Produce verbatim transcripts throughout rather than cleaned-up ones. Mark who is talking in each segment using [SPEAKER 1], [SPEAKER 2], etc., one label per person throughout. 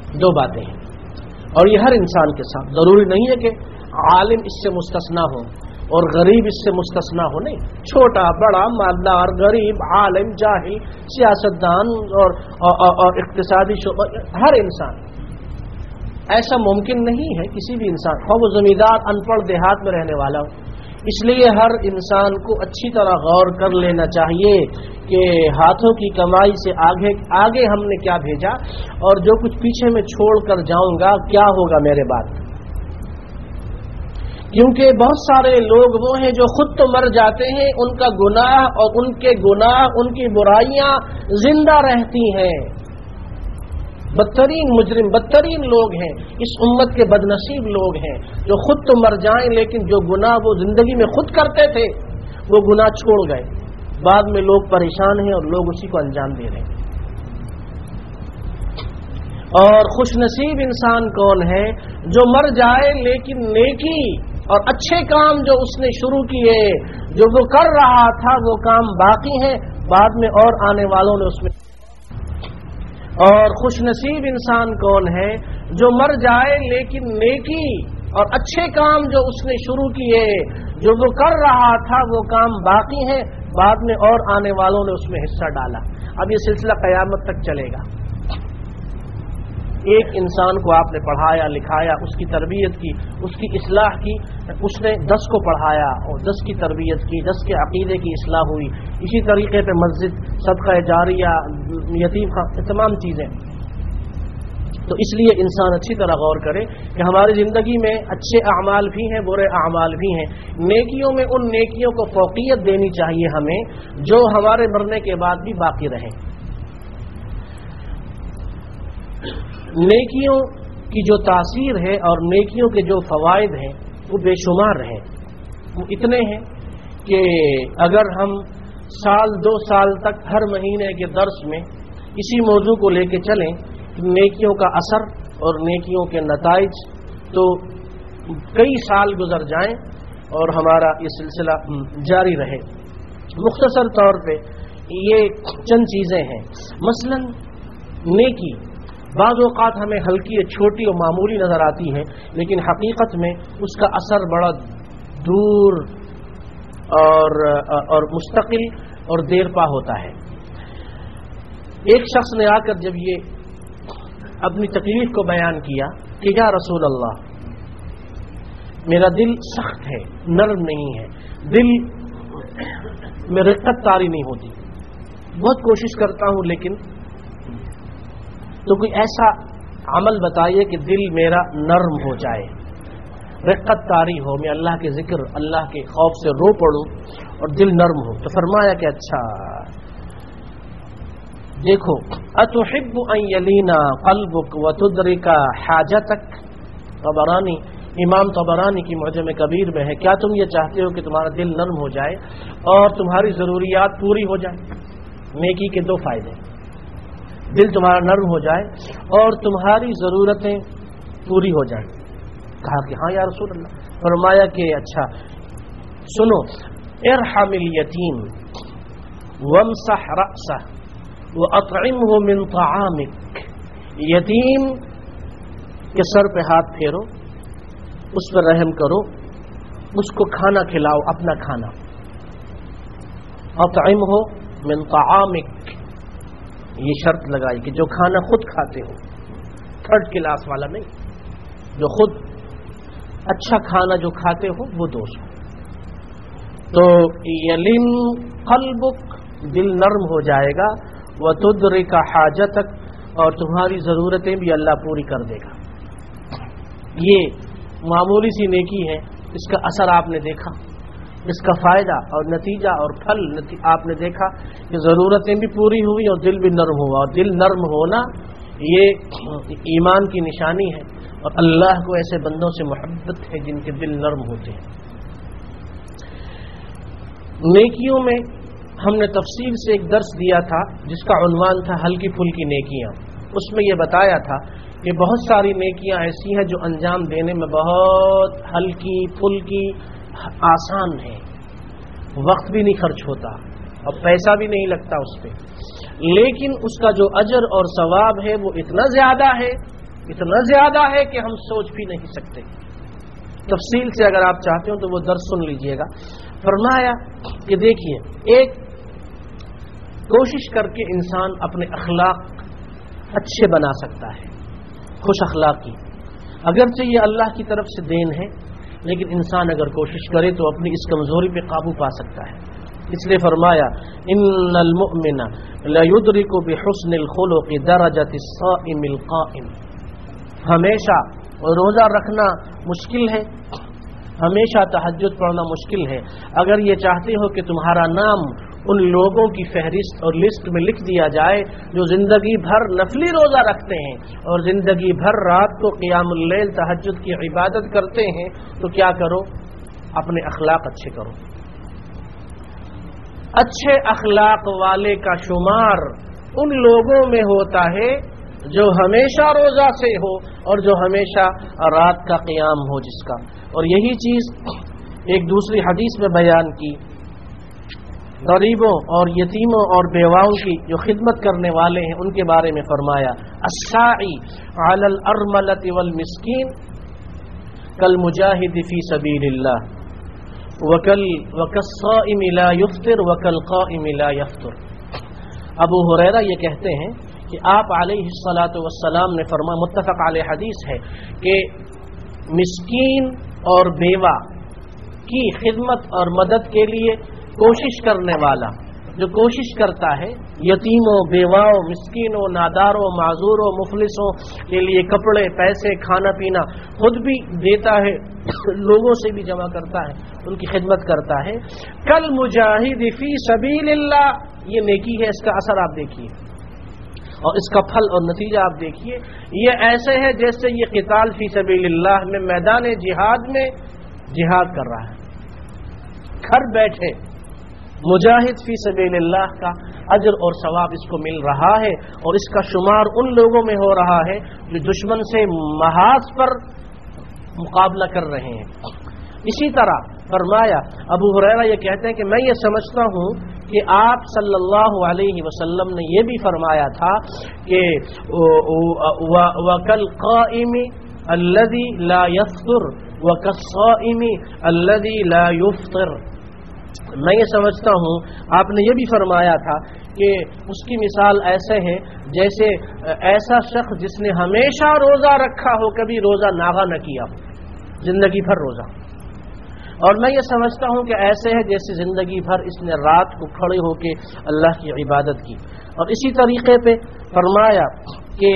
[SPEAKER 1] دو باتیں ہیں، اور یہ ہر انسان کے ساتھ، ضروری نہیں ہے کہ عالم اس سے مستثنا ہو اور غریب اس سے مستثنا ہو، نہیں، چھوٹا بڑا، مالدار غریب، عالم جاہل، سیاستدان اور, اور, اور اقتصادی شعبہ، ہر انسان، ایسا ممکن نہیں ہے کسی بھی انسان، خواہ وہ زمیندار ان پڑھ دیہات میں رہنے والا ہو۔ اس لیے ہر انسان کو اچھی طرح غور کر لینا چاہیے کہ ہاتھوں کی کمائی سے آگے آگے ہم نے کیا بھیجا، اور جو کچھ پیچھے میں چھوڑ کر جاؤں گا کیا ہوگا میرے بعد۔ کیونکہ بہت سارے لوگ وہ ہیں جو خود تو مر جاتے ہیں، ان کا گناہ اور ان کے گناہ، ان کی برائیاں زندہ رہتی ہیں۔ بدترین مجرم، بدترین لوگ ہیں اس امت کے، بدنصیب لوگ ہیں جو خود تو مر جائیں لیکن جو گناہ وہ زندگی میں خود کرتے تھے وہ گناہ چھوڑ گئے، بعد میں لوگ پریشان ہیں اور لوگ اسی کو انجام دے رہے ہیں۔ اور خوش نصیب انسان کون ہے؟ جو مر جائے لیکن نیکی اور اچھے کام جو اس نے شروع کیے، جو وہ کر رہا تھا وہ کام باقی ہیں، بعد میں اور آنے والوں نے اس میں۔ اور خوش نصیب انسان کون ہے؟ جو مر جائے لیکن نیکی اور اچھے کام جو اس نے شروع کیے، جو وہ کر رہا تھا وہ کام باقی ہیں، بعد میں اور آنے والوں نے اس میں حصہ ڈالا۔ اب یہ سلسلہ قیامت تک چلے گا۔ ایک انسان کو آپ نے پڑھایا لکھایا، اس کی تربیت کی، اس کی اصلاح کی، اس نے دس کو پڑھایا اور دس کی تربیت کی، دس کے عقیدے کی اصلاح ہوئی، اسی طریقے پہ مسجد، صدقہ جاریہ، یتیم خانہ، تمام چیزیں۔ تو اس لیے انسان اچھی طرح غور کرے کہ ہماری زندگی میں اچھے اعمال بھی ہیں، برے اعمال بھی ہیں، نیکیوں میں ان نیکیوں کو فوقیت دینی چاہیے ہمیں جو ہمارے مرنے کے بعد بھی باقی رہیں۔ نیکیوں کی جو تاثیر ہے اور نیکیوں کے جو فوائد ہیں وہ بے شمار ہیں، وہ اتنے ہیں کہ اگر ہم سال دو سال تک ہر مہینے کے درس میں اسی موضوع کو لے کے چلیں، نیکیوں کا اثر اور نیکیوں کے نتائج، تو کئی سال گزر جائیں اور ہمارا یہ سلسلہ جاری رہے۔ مختصر طور پہ یہ چند چیزیں ہیں۔ مثلا نیکی بعض اوقات ہمیں ہلکی چھوٹی اور معمولی نظر آتی ہے، لیکن حقیقت میں اس کا اثر بڑا دور اور اور مستقل اور دیر پا ہوتا ہے۔ ایک شخص نے آ کر جب یہ اپنی تکلیف کو بیان کیا کہ یا رسول اللہ، میرا دل سخت ہے، نرم نہیں ہے، دل میں رقت طاری نہیں ہوتی، بہت کوشش کرتا ہوں لیکن تو کوئی ایسا عمل بتائیے کہ دل میرا نرم ہو جائے، رقت طاری ہو، میں اللہ کے ذکر، اللہ کے خوف سے رو پڑوں اور دل نرم ہو۔ تو فرمایا کہ اچھا دیکھو، اتحب ان یلینا قلبک وتدرک حاجتک، طبرانی، امام طبرانی کی معجم کبیر میں ہے، کیا تم یہ چاہتے ہو کہ تمہارا دل نرم ہو جائے اور تمہاری ضروریات پوری ہو جائیں؟ نیکی کے دو فائدے، دل تمہارا نرم ہو جائے اور تمہاری ضرورتیں پوری ہو جائیں۔ کہا کہ ہاں یا رسول اللہ۔ فرمایا کہ اچھا سنو، ارحم الیتیم وامسح رأسہ واطعمہ من طعامک، یتیم کے سر پہ ہاتھ پھیرو، اس پر رحم کرو، اس کو کھانا کھلاؤ، اپنا کھانا، اطعمہ من طعامک، یہ شرط لگائی کہ جو کھانا خود کھاتے ہو، تھرڈ کلاس والا نہیں، جو خود اچھا کھانا جو کھاتے ہو وہ دوست ہو۔ تو یلن قلبک، دل نرم ہو جائے گا، وتدرک حاجتک، اور تمہاری ضرورتیں بھی اللہ پوری کر دے گا۔ یہ معمولی سی نیکی ہے، اس کا اثر آپ نے دیکھا، اس کا فائدہ اور نتیجہ اور پھل آپ نے دیکھا کہ ضرورتیں بھی پوری ہوئی اور دل بھی نرم ہوا، اور دل نرم ہونا یہ ایمان کی نشانی ہے، اور اللہ کو ایسے بندوں سے محبت ہے جن کے دل نرم ہوتے ہیں۔ نیکیوں میں ہم نے تفصیل سے ایک درس دیا تھا جس کا عنوان تھا ہلکی پھلکی نیکیاں، اس میں یہ بتایا تھا کہ بہت ساری نیکیاں ایسی ہیں جو انجام دینے میں بہت ہلکی پھلکی آسان ہے، وقت بھی نہیں خرچ ہوتا اور پیسہ بھی نہیں لگتا اس پہ، لیکن اس کا جو اجر اور ثواب ہے وہ اتنا زیادہ ہے اتنا زیادہ ہے کہ ہم سوچ بھی نہیں سکتے. تفصیل سے اگر آپ چاہتے ہو تو وہ درس سن لیجئے گا. فرمایا کہ دیکھیے، ایک کوشش کر کے انسان اپنے اخلاق اچھے بنا سکتا ہے، خوش اخلاقی. اگرچہ یہ اللہ کی طرف سے دین ہے، لیکن انسان اگر کوشش کرے تو اپنی اس کمزوری پہ قابو پا سکتا ہے. اس لیے فرمایا ان المؤمن لا يدرك بحسن الخلق درجة الصائم القائم. ہمیشہ روزہ رکھنا مشکل ہے، ہمیشہ تہجد پڑھنا مشکل ہے. اگر یہ چاہتے ہو کہ تمہارا نام ان لوگوں کی فہرست اور لسٹ میں لکھ دیا جائے جو زندگی بھر نفلی روزہ رکھتے ہیں اور زندگی بھر رات کو قیام اللیل تہجد کی عبادت کرتے ہیں، تو کیا کرو؟ اپنے اخلاق اچھے کرو. اچھے اخلاق والے کا شمار ان لوگوں میں ہوتا ہے جو ہمیشہ روزہ سے ہو اور جو ہمیشہ رات کا قیام ہو جس کا. اور یہی چیز ایک دوسری حدیث میں بیان کی، غریبوں اور یتیموں اور بیواؤں کی جو خدمت کرنے والے ہیں ان کے بارے میں فرمایا الساعی علی الارملۃ والمسکین کالمجاہد فی سبیل اللہ وکل وکالصائم لا یفطر وکالقائم لا یفطر. ابو ہریرہ یہ کہتے ہیں کہ آپ علیہ الصلاۃ والسلام نے فرمایا، متفق علیہ حدیث ہے، کہ مسکین اور بیوہ کی خدمت اور مدد کے لیے کوشش کرنے والا، جو کوشش کرتا ہے یتیموں، بیواؤں، مسکینوں، ناداروں، معذوروں، مفلسوں کے لیے کپڑے، پیسے، کھانا پینا خود بھی دیتا ہے، لوگوں سے بھی جمع کرتا ہے، ان کی خدمت کرتا ہے. کل مجاہد فی سبیل اللہ، یہ نیکی ہے. اس کا اثر آپ دیکھیے اور اس کا پھل اور نتیجہ آپ دیکھیے. یہ ایسے ہے جیسے یہ قتال فی سبیل اللہ میں میدان جہاد میں جہاد کر رہا ہے. گھر بیٹھے مجاہد فی سبیل اللہ کا اجر اور ثواب اس کو مل رہا ہے، اور اس کا شمار ان لوگوں میں ہو رہا ہے جو دشمن سے محاذ پر مقابلہ کر رہے ہیں. اسی طرح فرمایا ابو ہریرہ یہ کہتے ہیں کہ میں یہ سمجھتا ہوں کہ آپ صلی اللہ علیہ وسلم نے یہ بھی فرمایا تھا کہ وَكَالْقَائِمِ الَّذِي لَا يَفْطِرُ وَكَالصَّائِمِ الَّذِي لَا يُفْطِرُ. میں یہ سمجھتا ہوں آپ نے یہ بھی فرمایا تھا کہ اس کی مثال ایسے ہے جیسے ایسا شخص جس نے ہمیشہ روزہ رکھا ہو، کبھی روزہ ناغا نہ کیا ہو، زندگی بھر روزہ. اور میں یہ سمجھتا ہوں کہ ایسے ہے جیسے زندگی بھر اس نے رات کو کھڑے ہو کے اللہ کی عبادت کی. اور اسی طریقے پہ فرمایا کہ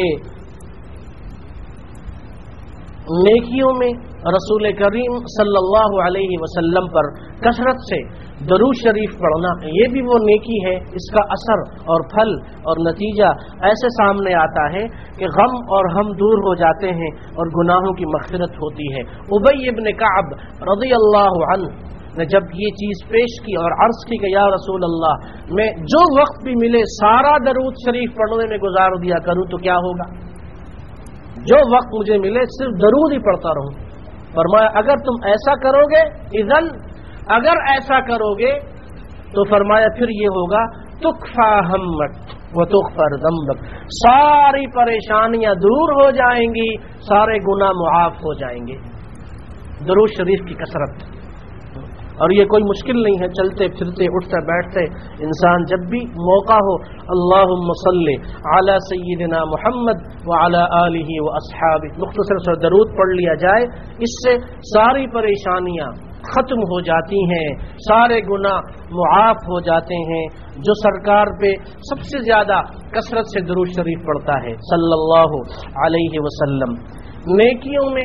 [SPEAKER 1] نیکیوں میں رسول کریم صلی اللہ علیہ وسلم پر کثرت سے درود شریف پڑھنا، یہ بھی وہ نیکی ہے. اس کا اثر اور پھل اور نتیجہ ایسے سامنے آتا ہے کہ غم اور ہم دور ہو جاتے ہیں اور گناہوں کی مغفرت ہوتی ہے. ابی ابن کعب رضی اللہ عنہ نے جب یہ چیز پیش کی اور عرض کی کہ یا رسول اللہ، میں جو وقت بھی ملے سارا درود شریف پڑھنے میں گزار دیا کروں تو کیا ہوگا؟ جو وقت مجھے ملے صرف درود ہی پڑھتا رہوں. فرمایا اگر تم ایسا کرو گے، اذن اگر ایسا کرو گے تو فرمایا پھر یہ ہوگا تکفا ہمت و تغفر ذنبک، ساری پریشانیاں دور ہو جائیں گی، سارے گناہ معاف ہو جائیں گے. درود شریف کی کثرت، اور یہ کوئی مشکل نہیں ہے. چلتے پھرتے اٹھتے بیٹھتے انسان جب بھی موقع ہو اللہم صلی علی سیدنا محمد وعلی آلہ واصحابہ مختصر سے درود پڑھ لیا جائے، اس سے ساری پریشانیاں ختم ہو جاتی ہیں، سارے گناہ معاف ہو جاتے ہیں. جو سرکار پہ سب سے زیادہ کثرت سے درود شریف پڑھتا ہے صلی اللہ علیہ وسلم. نیکیوں میں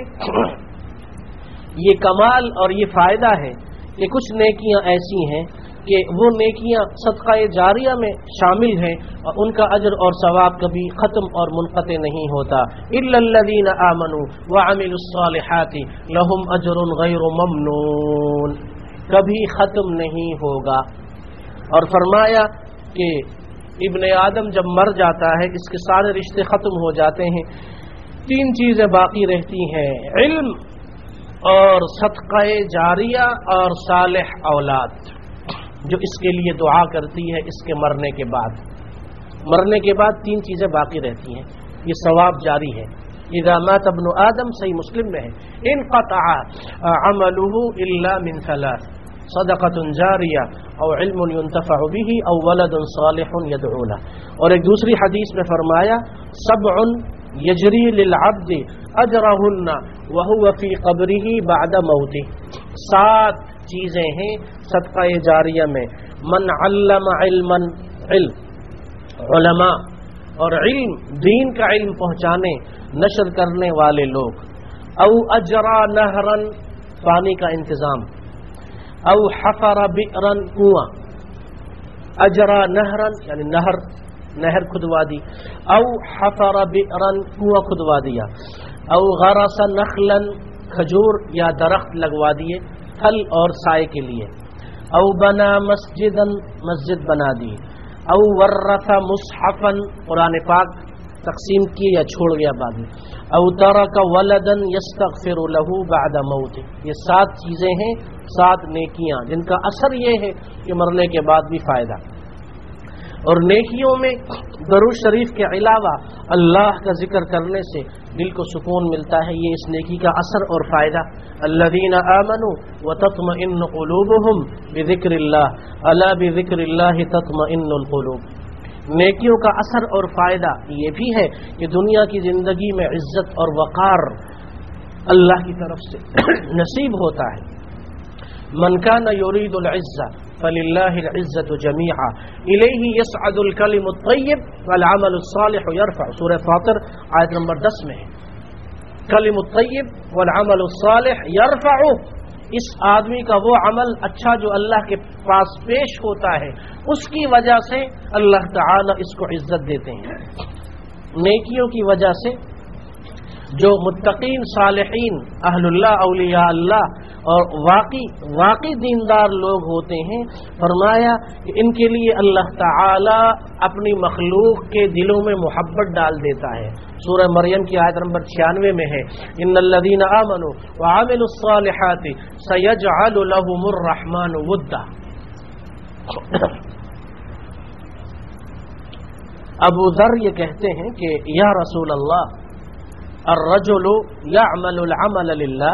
[SPEAKER 1] یہ کمال اور یہ فائدہ ہے کہ کچھ نیکیاں ایسی ہیں کہ وہ نیکیاں صدقہ جاریہ میں شامل ہیں اور ان کا اجر اور ثواب کبھی ختم اور منقطع نہیں ہوتا. الا الذین آمنوا وعملوا الصالحات لهم اجر غیر ممنون، کبھی ختم نہیں ہوگا. اور فرمایا کہ ابن آدم جب مر جاتا ہے اس کے سارے رشتے ختم ہو جاتے ہیں، تین چیزیں باقی رہتی ہیں، علم اور صدقہ جاریہ اور صالح اولاد، جو اس کے لیے دعا کرتی ہے. اس کے مرنے کے بعد مرنے کے بعد تین چیزیں باقی رہتی ہیں. یہ ثواب جاری ہے. اذا مات ابن آدم، صحیح مسلم میں ہے، انقطع عمله الا من ثلاث، صدقۃ جاریہ او علم ينتفع به او ولد صالح يدعو له. اور ایک دوسری حدیث میں فرمایا سبع یجری للعبد اجرهن وهو في قبره بعد موته، سات چیزیں ہیں صدقہ جاریہ میں، من علم علما، علم علماء اور علم دین کا علم پہنچانے نشر کرنے والے لوگ، او اجرا نہرا پانی کا انتظام، او حفر بئرا کنواں، اجرا نہرا یعنی نہر نہر کھدوا دی، او حفر بئرا کنواں کھدوا دیا، او غرس نخلا کھجور یا درخت لگوا دیے پھل اور سائے کے لیے، او بنا مسجدا مسجد بنا دی، او ورث مصحفا قرآن پاک تقسیم کیے یا چھوڑ گیا بعد میں، او ترک ولدا یستغفر له بعد موته. یہ سات چیزیں ہیں، سات نیکیاں جن کا اثر یہ ہے کہ مرنے کے بعد بھی فائدہ. اور نیکیوں میں درود شریف کے علاوہ اللہ کا ذکر کرنے سے دل کو سکون ملتا ہے، یہ اس نیکی کا اثر اور فائدہ. الذین آمنوا وتطمئن قلوبهم بذکر اللہ الا بذکر اللہ تطمئن القلوب. نیکیوں کا اثر اور فائدہ یہ بھی ہے کہ دنیا کی زندگی میں عزت اور وقار اللہ کی طرف سے نصیب ہوتا ہے. من کان یرید العزہ فللہ العزۃ جمیعا الیہ یصعد الکلم الطیب والعمل الصالح یرفع. سورہ فاطر آیت نمبر دس میں ہے، کلم الطیب والعمل الصالح یرفع. اس آدمی کا وہ عمل اچھا جو اللہ کے پاس پیش ہوتا ہے اس کی وجہ سے اللہ تعالی اس کو عزت دیتے ہیں. نیکیوں کی وجہ سے جو متقین صالحین اہل اللہ اولیاء اللہ اور واقعی واقعی دیندار لوگ ہوتے ہیں، فرمایا کہ ان کے لیے اللہ تعالی اپنی مخلوق کے دلوں میں محبت ڈال دیتا ہے. سورہ مریم کی آیت نمبر چھیانوے میں ہے، ان الذین آمنوا وعملوا الصالحات سیجعل لهم الرحمن ودا. ابو ذر یہ کہتے ہیں کہ یا رسول اللہ الرجل يعمل العمل للہ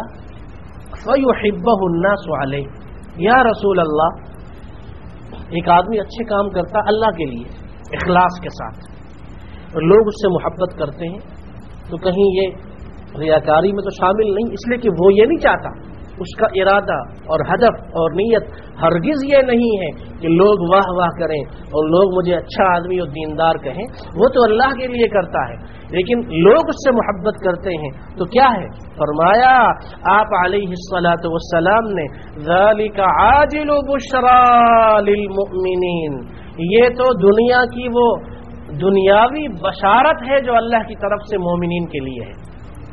[SPEAKER 1] فيحبه الناس علیہ. یا رسول اللہ ایک آدمی اچھے کام کرتا اللہ کے لیے اخلاص کے ساتھ اور لوگ اس سے محبت کرتے ہیں، تو کہیں یہ ریاکاری میں تو شامل نہیں، اس لیے کہ وہ یہ نہیں چاہتا، اس کا ارادہ اور ہدف اور نیت ہرگز یہ نہیں ہے کہ لوگ واہ واہ کریں اور لوگ مجھے اچھا آدمی اور دیندار کہیں. وہ تو اللہ کے لیے کرتا ہے، لیکن لوگ اس سے محبت کرتے ہیں تو کیا ہے؟ فرمایا آپ علیہ الصلاۃ والسلام نے ذالک عاجل بشرا للمؤمنین، یہ تو دنیا کی وہ دنیاوی بشارت ہے جو اللہ کی طرف سے مومنین کے لیے ہے.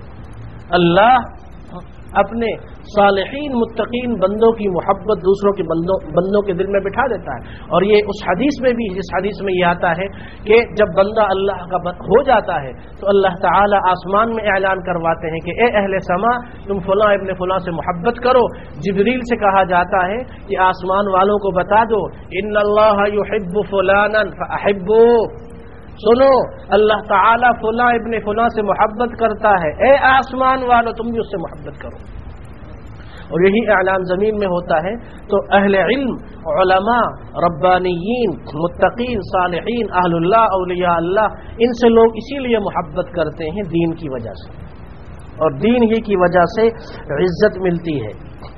[SPEAKER 1] اللہ اپنے صالحین متقین بندوں کی محبت دوسروں کے بندوں بندوں کے دل میں بٹھا دیتا ہے. اور یہ اس حدیث میں بھی، جس حدیث میں یہ آتا ہے کہ جب بندہ اللہ کا ہو جاتا ہے تو اللہ تعالی آسمان میں اعلان کرواتے ہیں کہ اے اہل سما تم فلاں ابن فلاں سے محبت کرو. جبریل سے کہا جاتا ہے کہ آسمان والوں کو بتا دو ان اللہ یحب فلانا فاحبوا، سنو اللہ تعالیٰ فلاں ابن فلاں سے محبت کرتا ہے، اے آسمان والو تم بھی اس سے محبت کرو. اور یہی اعلان زمین میں ہوتا ہے. تو اہل علم، علماء، ربانیین، متقین، صالحین، اہل اللہ، اولیاء اللہ، ان سے لوگ اسی لیے محبت کرتے ہیں دین کی وجہ سے، اور دین ہی کی وجہ سے عزت ملتی ہے.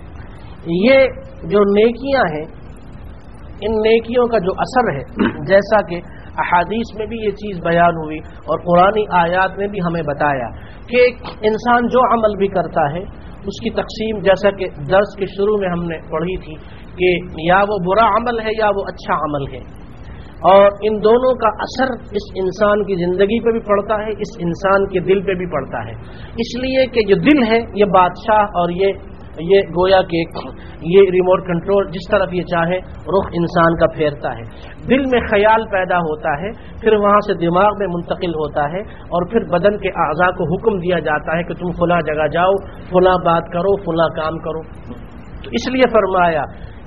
[SPEAKER 1] یہ جو نیکیاں ہیں، ان نیکیوں کا جو اثر ہے، جیسا کہ احادیث میں بھی یہ چیز بیان ہوئی اور قرآنی آیات نے بھی ہمیں بتایا کہ انسان جو عمل بھی کرتا ہے اس کی تقسیم، جیسا کہ درس کے شروع میں ہم نے پڑھی تھی کہ یا وہ برا عمل ہے یا وہ اچھا عمل ہے، اور ان دونوں کا اثر اس انسان کی زندگی پہ بھی پڑتا ہے، اس انسان کے دل پہ بھی پڑتا ہے. اس لیے کہ جو دل ہے یہ بادشاہ اور یہ یہ گویا کہ یہ ریموٹ کنٹرول جس طرف یہ چاہے رخ انسان کا پھیرتا ہے. دل میں خیال پیدا ہوتا ہے، پھر وہاں سے دماغ میں منتقل ہوتا ہے، اور پھر بدن کے اعضاء کو حکم دیا جاتا ہے کہ تم فلاں جگہ جاؤ، فلاں بات کرو، فلاں کام کرو. تو اس لیے فرمایا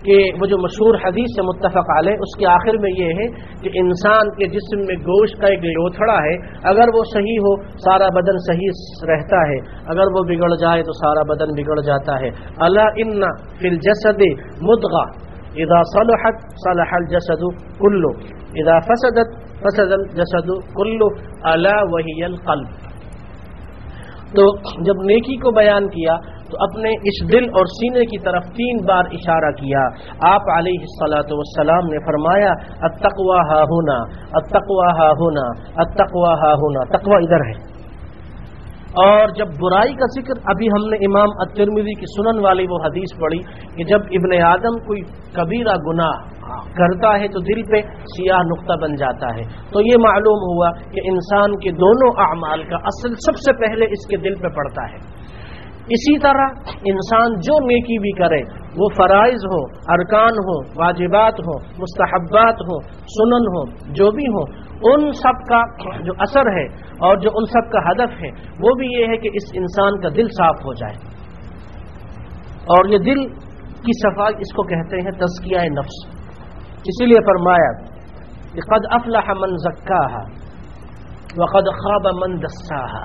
[SPEAKER 1] کہ وہ جو مشہور حدیث سے متفق علیہ اس کے آخر میں یہ ہے کہ انسان کے جسم میں گوشت کا ایک لوتھڑا ہے، اگر وہ صحیح ہو سارا بدن صحیح رہتا ہے، اگر وہ بگڑ جائے تو سارا بدن بگڑ جاتا ہے۔ الا ان فی الجسد مضغہ اذا صلحت صلح الجسد کلہ اذا فسدت فسد الجسد کلہ الا وہی القلب۔ تو جب نیکی کو بیان کیا تو اپنے اس دل اور سینے کی طرف تین بار اشارہ کیا۔ آپ علیہ الصلاۃ والسلام نے فرمایا التقوی ہا ہونا، التقوی ہا ہونا، التقوی ہا ہونا، تقوی ادھر ہے۔ اور جب برائی کا ذکر، ابھی ہم نے امام الترمذی کی سنن والی وہ حدیث پڑھی کہ جب ابن آدم کوئی کبیرہ گناہ کرتا ہے تو دل پہ سیاہ نقطہ بن جاتا ہے، تو یہ معلوم ہوا کہ انسان کے دونوں اعمال کا اصل سب سے پہلے اس کے دل پہ پڑتا ہے۔ اسی طرح انسان جو نیکی بھی کرے، وہ فرائض ہو، ارکان ہو، واجبات ہو، مستحبات ہو، سنن ہو، جو بھی ہو، ان سب کا جو اثر ہے اور جو ان سب کا ہدف ہے وہ بھی یہ ہے کہ اس انسان کا دل صاف ہو جائے۔ اور یہ دل کی صفائی اس کو کہتے ہیں تزکیہ نفس۔ اسی لیے فرمایا کہ قد افلح من زکاہا وقد خاب من دساہا،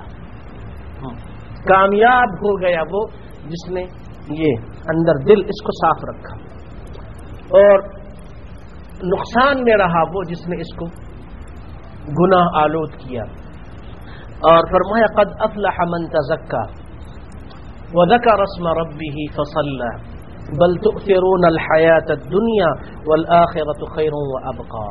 [SPEAKER 1] کامیاب ہو گیا وہ جس نے یہ اندر دل اس کو صاف رکھا، اور نقصان میں رہا وہ جس نے اس کو گناہ آلود کیا۔ اور فرمایا قد افلح من تزکا وذکر اسم ربہ فصلی بل تؤثرون الحیاۃ الدنیا والآخرۃ خیر وابقا۔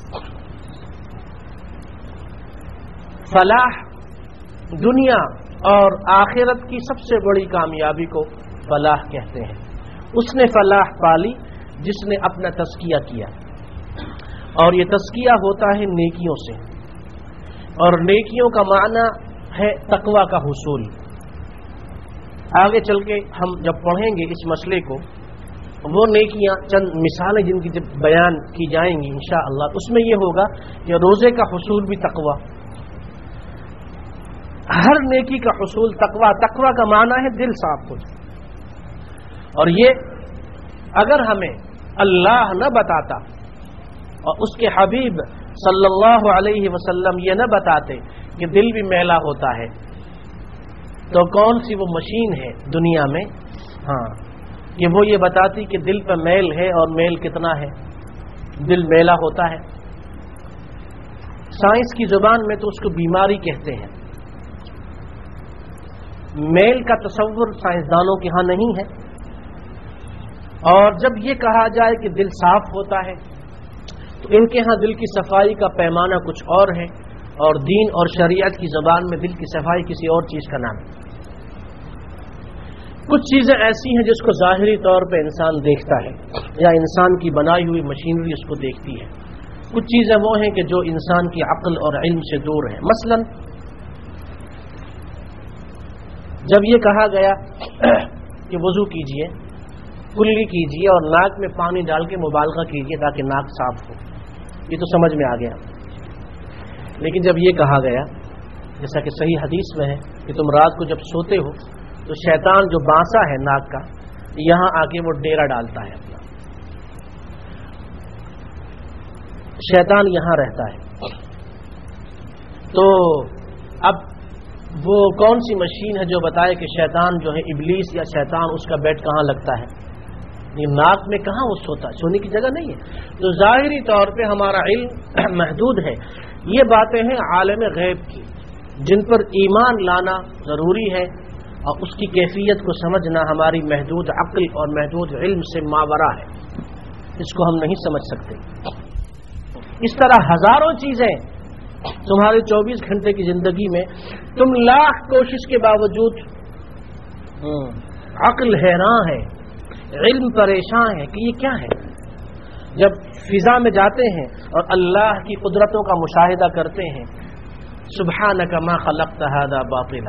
[SPEAKER 1] فلاح دنیا اور آخرت کی سب سے بڑی کامیابی کو فلاح کہتے ہیں۔ اس نے فلاح پالی جس نے اپنا تزکیہ کیا، اور یہ تزکیہ ہوتا ہے نیکیوں سے، اور نیکیوں کا معنی ہے تقوی کا حصول۔ آگے چل کے ہم جب پڑھیں گے اس مسئلے کو، وہ نیکیاں چند مثالیں جن کی جب بیان کی جائیں گی انشاءاللہ، اس میں یہ ہوگا کہ روزے کا حصول بھی تقوی، ہر نیکی کا حصول تقوی۔ تقوی کا معنی ہے دل صاف ہو جائے، اور یہ اگر ہمیں اللہ نہ بتاتا اور اس کے حبیب صلی اللہ علیہ وسلم یہ نہ بتاتے کہ دل بھی میلا ہوتا ہے، تو کون سی وہ مشین ہے دنیا میں ہاں کہ وہ یہ بتاتی کہ دل پہ میل ہے اور میل کتنا ہے، دل میلا ہوتا ہے۔ سائنس کی زبان میں تو اس کو بیماری کہتے ہیں۔ میل کا تصور سائنسدانوں کے ہاں نہیں ہے، اور جب یہ کہا جائے کہ دل صاف ہوتا ہے تو ان کے ہاں دل کی صفائی کا پیمانہ کچھ اور ہے، اور دین اور شریعت کی زبان میں دل کی صفائی کسی اور چیز کا نام ہے۔ کچھ چیزیں ایسی ہیں جس کو ظاہری طور پہ انسان دیکھتا ہے، یا انسان کی بنائی ہوئی مشینری اس کو دیکھتی ہے، کچھ چیزیں وہ ہیں کہ جو انسان کی عقل اور علم سے دور ہیں۔ مثلا جب یہ کہا گیا کہ وضو کیجئے، کلی کیجئے اور ناک میں پانی ڈال کے مبالغہ کیجئے تاکہ ناک صاف ہو، یہ تو سمجھ میں آ گیا۔ لیکن جب یہ کہا گیا جیسا کہ صحیح حدیث میں ہے کہ تم رات کو جب سوتے ہو تو شیطان جو بانسا ہے ناک کا، یہاں آ کے وہ ڈیرا ڈالتا ہے اپنا، شیطان یہاں رہتا ہے۔ تو اب وہ کون سی مشین ہے جو بتائے کہ شیطان جو ہے ابلیس یا شیطان اس کا بیٹ کہاں لگتا ہے؟ یہ ناک میں کہاں وہ سوتا ہے، سونے کی جگہ نہیں ہے۔ تو ظاہری طور پہ ہمارا علم محدود ہے، یہ باتیں ہیں عالم غیب کی جن پر ایمان لانا ضروری ہے، اور اس کی کیفیت کو سمجھنا ہماری محدود عقل اور محدود علم سے ماورا ہے، اس کو ہم نہیں سمجھ سکتے۔ اس طرح ہزاروں چیزیں تمہارے چوبیس گھنٹے کی زندگی میں، تم لاکھ کوشش کے باوجود عقل حیران ہے، علم پریشان ہے کہ یہ کیا ہے۔ جب فضا میں جاتے ہیں اور اللہ کی قدرتوں کا مشاہدہ کرتے ہیں، سبحانک ما خلقت ھذا باطلا،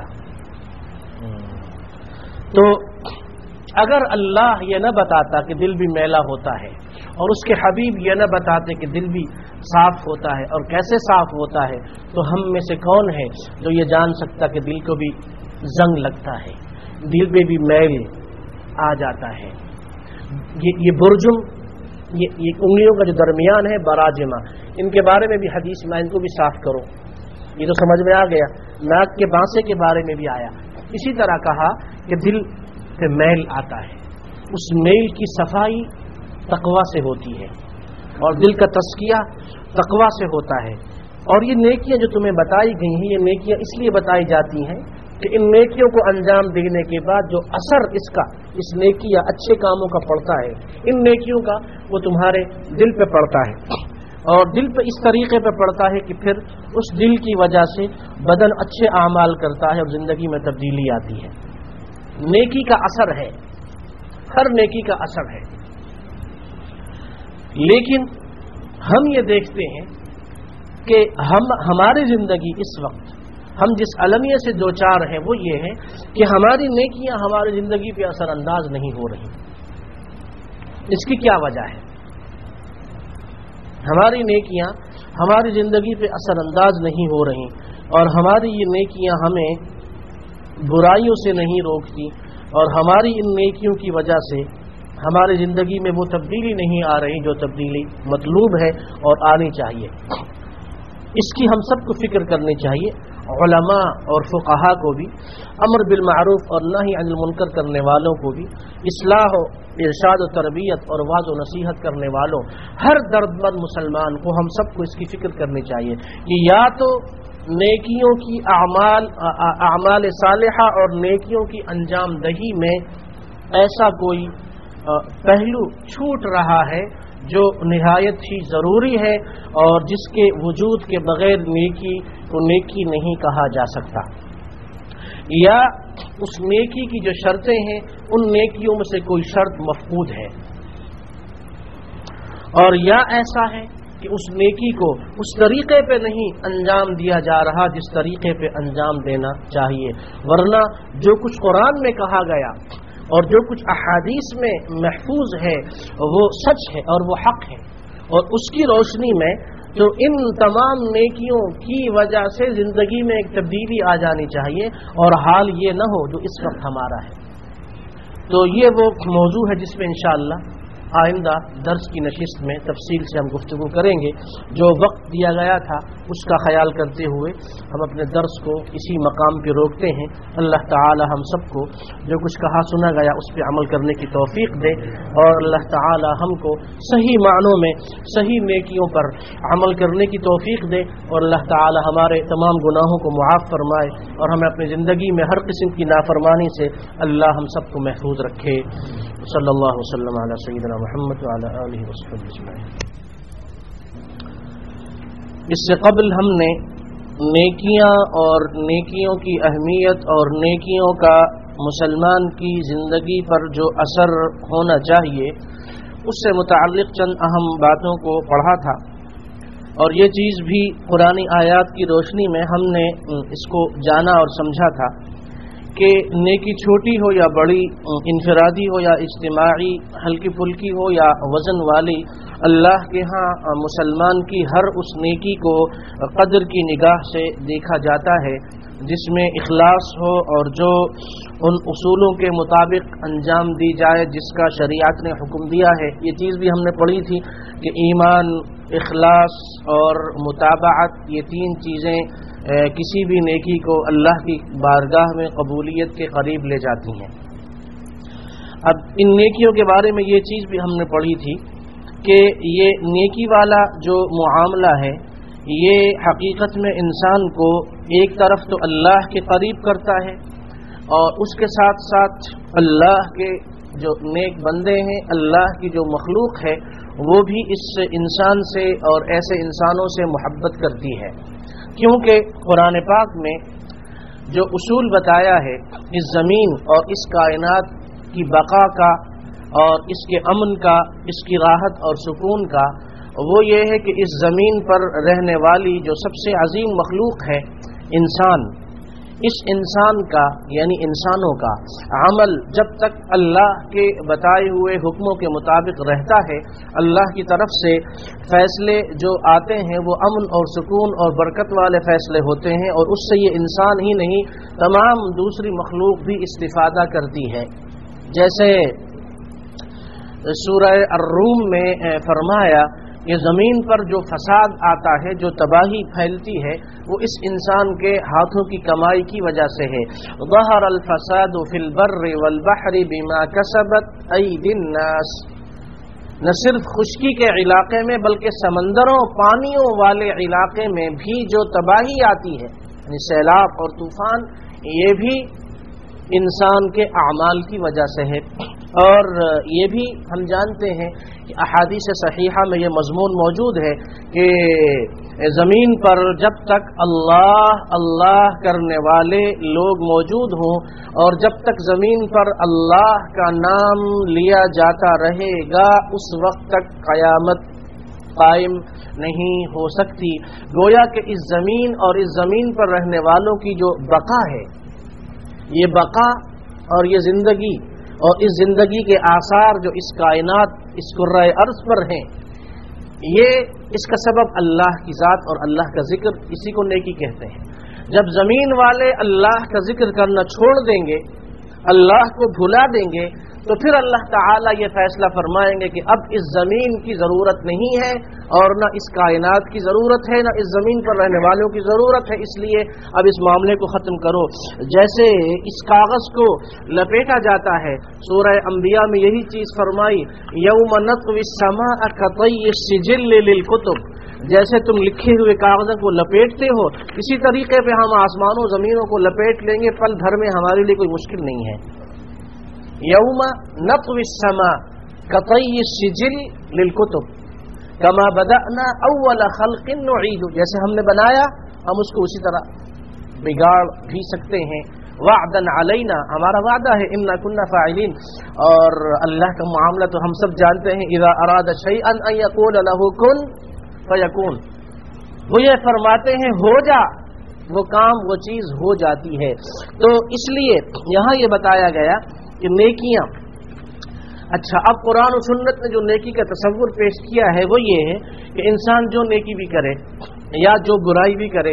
[SPEAKER 1] تو اگر اللہ یہ نہ بتاتا کہ دل بھی میلا ہوتا ہے، اور اس کے حبیب یہ نہ بتاتے کہ دل بھی صاف ہوتا ہے اور کیسے صاف ہوتا ہے، تو ہم میں سے کون ہے جو یہ جان سکتا کہ دل کو بھی زنگ لگتا ہے، دل میں بھی میل آ جاتا ہے۔ یہ برجم یہ, یہ انگلیوں کا جو درمیان ہے براجمہ، ان کے بارے میں بھی حدیث میں ان کو بھی صاف کرو، یہ تو سمجھ میں آ گیا۔ ناک کے بانسے کے بارے میں بھی آیا۔ اسی طرح کہا کہ دل سے میل آتا ہے، اس میل کی صفائی تقویٰ سے ہوتی ہے، اور دل کا تزکیہ تقویٰ سے ہوتا ہے۔ اور یہ نیکیاں جو تمہیں بتائی گئی ہیں، یہ نیکیاں اس لیے بتائی جاتی ہیں کہ ان نیکیوں کو انجام دینے کے بعد جو اثر اس کا اس نیکی یا اچھے کاموں کا پڑتا ہے، ان نیکیوں کا وہ تمہارے دل پہ پڑتا ہے، اور دل پہ اس طریقے پہ پڑتا ہے کہ پھر اس دل کی وجہ سے بدن اچھے اعمال کرتا ہے اور زندگی میں تبدیلی آتی ہے۔ نیکی کا اثر ہے، ہر نیکی کا اثر ہے، لیکن ہم یہ دیکھتے ہیں کہ ہم ہماری زندگی اس وقت ہم جس المیہ سے دوچار ہیں وہ یہ ہے کہ ہماری نیکیاں ہماری زندگی پہ اثر انداز نہیں ہو رہی۔ اس کی کیا وجہ ہے؟ ہماری نیکیاں ہماری زندگی پہ اثر انداز نہیں ہو رہی، اور ہماری یہ نیکیاں ہمیں برائیوں سے نہیں روکتی، اور ہماری ان نیکیوں کی وجہ سے ہماری زندگی میں وہ تبدیلی نہیں آ رہی جو تبدیلی مطلوب ہے اور آنی چاہیے۔ اس کی ہم سب کو فکر کرنی چاہیے، علماء اور فقہاء کو بھی، امر بالمعروف اور نہی عن المنکر کرنے والوں کو بھی، اصلاح و ارشاد و تربیت اور وعظ و نصیحت کرنے والوں، ہر درد مند مسلمان کو ہم سب کو اس کی فکر کرنی چاہیے کہ یا تو نیکیوں کی اعمال اعمال صالحہ اور نیکیوں کی انجام دہی میں ایسا کوئی پہلو چھوٹ رہا ہے جو نہایت ہی ضروری ہے، اور جس کے وجود کے بغیر نیکی کو نیکی نہیں کہا جا سکتا، یا اس نیکی کی جو شرطیں ہیں ان نیکیوں میں سے کوئی شرط مفقود ہے، اور یا ایسا ہے کہ اس نیکی کو اس طریقے پہ نہیں انجام دیا جا رہا جس طریقے پہ انجام دینا چاہیے، ورنہ جو کچھ قرآن میں کہا گیا اور جو کچھ احادیث میں محفوظ ہے وہ سچ ہے اور وہ حق ہے، اور اس کی روشنی میں جو ان تمام نیکیوں کی وجہ سے زندگی میں ایک تبدیلی آ جانی چاہیے، اور حال یہ نہ ہو جو اس وقت ہمارا ہے۔ تو یہ وہ موضوع ہے جس پہ انشاءاللہ آئندہ درس کی نشست میں تفصیل سے ہم گفتگو کریں گے۔ جو وقت دیا گیا تھا اس کا خیال کرتے ہوئے ہم اپنے درس کو اسی مقام پہ روکتے ہیں۔ اللہ تعالی ہم سب کو جو کچھ کہا سنا گیا اس پہ عمل کرنے کی توفیق دے، اور اللہ تعالی ہم کو صحیح معنوں میں صحیح نیکیوں پر عمل کرنے کی توفیق دے، اور اللہ تعالی ہمارے تمام گناہوں کو معاف فرمائے، اور ہمیں اپنی زندگی میں ہر قسم کی نافرمانی سے اللہ ہم سب کو محفوظ رکھے۔ صلی اللہ وسلم علی سیدنا محمد وعلی آلہ وصحبہ اجمعین۔ اس سے قبل ہم نے نیکیاں اور نیکیوں کی اہمیت اور نیکیوں کا مسلمان کی زندگی پر جو اثر ہونا چاہیے اس سے متعلق چند اہم باتوں کو پڑھا تھا، اور یہ چیز بھی قرآن آیات کی روشنی میں ہم نے اس کو جانا اور سمجھا تھا کہ نیکی چھوٹی ہو یا بڑی، انفرادی ہو یا اجتماعی، ہلکی پھلکی ہو یا وزن والی، اللہ کے ہاں مسلمان کی ہر اس نیکی کو قدر کی نگاہ سے دیکھا جاتا ہے جس میں اخلاص ہو، اور جو ان اصولوں کے مطابق انجام دی جائے جس کا شریعت نے حکم دیا ہے۔ یہ چیز بھی ہم نے پڑھی تھی کہ ایمان، اخلاص اور متابعت، یہ تین چیزیں کسی بھی نیکی کو اللہ کی بارگاہ میں قبولیت کے قریب لے جاتی ہیں۔ اب ان نیکیوں کے بارے میں یہ چیز بھی ہم نے پڑھی تھی کہ یہ نیکی والا جو معاملہ ہے یہ حقیقت میں انسان کو ایک طرف تو اللہ کے قریب کرتا ہے، اور اس کے ساتھ ساتھ اللہ کے جو نیک بندے ہیں، اللہ کی جو مخلوق ہے وہ بھی اس انسان سے اور ایسے انسانوں سے محبت کرتی ہے، کیونکہ قرآن پاک میں جو اصول بتایا ہے اس زمین اور اس کائنات کی بقا کا اور اس کے امن کا، اس کی راحت اور سکون کا، وہ یہ ہے کہ اس زمین پر رہنے والی جو سب سے عظیم مخلوق ہے انسان، اس انسان کا یعنی انسانوں کا عمل جب تک اللہ کے بتائے ہوئے حکموں کے مطابق رہتا ہے، اللہ کی طرف سے فیصلے جو آتے ہیں وہ امن اور سکون اور برکت والے فیصلے ہوتے ہیں، اور اس سے یہ انسان ہی نہیں تمام دوسری مخلوق بھی استفادہ کرتی ہے۔ جیسے سورہ الروم میں فرمایا کہ زمین پر جو فساد آتا ہے، جو تباہی پھیلتی ہے، وہ اس انسان کے ہاتھوں کی کمائی کی وجہ سے ہے۔ ظہر الفساد فی البر والبحر بما کسبت ایدی الناس، نہ صرف خشکی کے علاقے میں بلکہ سمندروں پانیوں والے علاقے میں بھی جو تباہی آتی ہے، یعنی سیلاب اور طوفان، یہ بھی انسان کے اعمال کی وجہ سے ہے۔ اور یہ بھی ہم جانتے ہیں کہ احادیث صحیحہ میں یہ مضمون موجود ہے کہ زمین پر جب تک اللہ اللہ کرنے والے لوگ موجود ہوں اور جب تک زمین پر اللہ کا نام لیا جاتا رہے گا، اس وقت تک قیامت قائم نہیں ہو سکتی۔ گویا کہ اس زمین اور اس زمین پر رہنے والوں کی جو بقا ہے، یہ بقا اور یہ زندگی اور اس زندگی کے آثار جو اس کائنات، اس کرۂ ارض پر ہیں، یہ اس کا سبب اللہ کی ذات اور اللہ کا ذکر، اسی کو نیکی کہتے ہیں۔ جب زمین والے اللہ کا ذکر کرنا چھوڑ دیں گے، اللہ کو بھلا دیں گے، تو پھر اللہ تعالیٰ یہ فیصلہ فرمائیں گے کہ اب اس زمین کی ضرورت نہیں ہے اور نہ اس کائنات کی ضرورت ہے، نہ اس زمین پر رہنے والوں کی ضرورت ہے، اس لیے اب اس معاملے کو ختم کرو۔ جیسے اس کاغذ کو لپیٹا جاتا ہے، سورہ انبیاء میں یہی چیز فرمائی، یوم نطوی السماء کطی السجل للکتب، جیسے تم لکھے ہوئے کاغذوں کو لپیٹتے ہو، اسی طریقے پہ ہم آسمانوں زمینوں کو لپیٹ لیں گے، پل بھر میں ہمارے لیے کوئی مشکل نہیں ہے۔ یوم نطوی السماء کطی السجل للکتب کما بدأنا اول خلق نعید، جیسے ہم نے بنایا ہم اس کو اسی طرح بگاڑ بھی سکتے ہیں۔ وعدا علینا، ہمارا وعدہ ہے، انا کنا فاعلین، اور اللہ کا معاملہ تو ہم سب جانتے ہیں، اذا اراد شیئا ان یقول له کن فیکون، وہ یہ فرماتے ہیں ہو جا، وہ کام وہ چیز ہو جاتی ہے۔ تو اس لیے یہاں یہ بتایا گیا کہ نیکیاں، اچھا اب قرآن و سنت نے جو نیکی کا تصور پیش کیا ہے وہ یہ ہے کہ انسان جو نیکی بھی کرے یا جو برائی بھی کرے،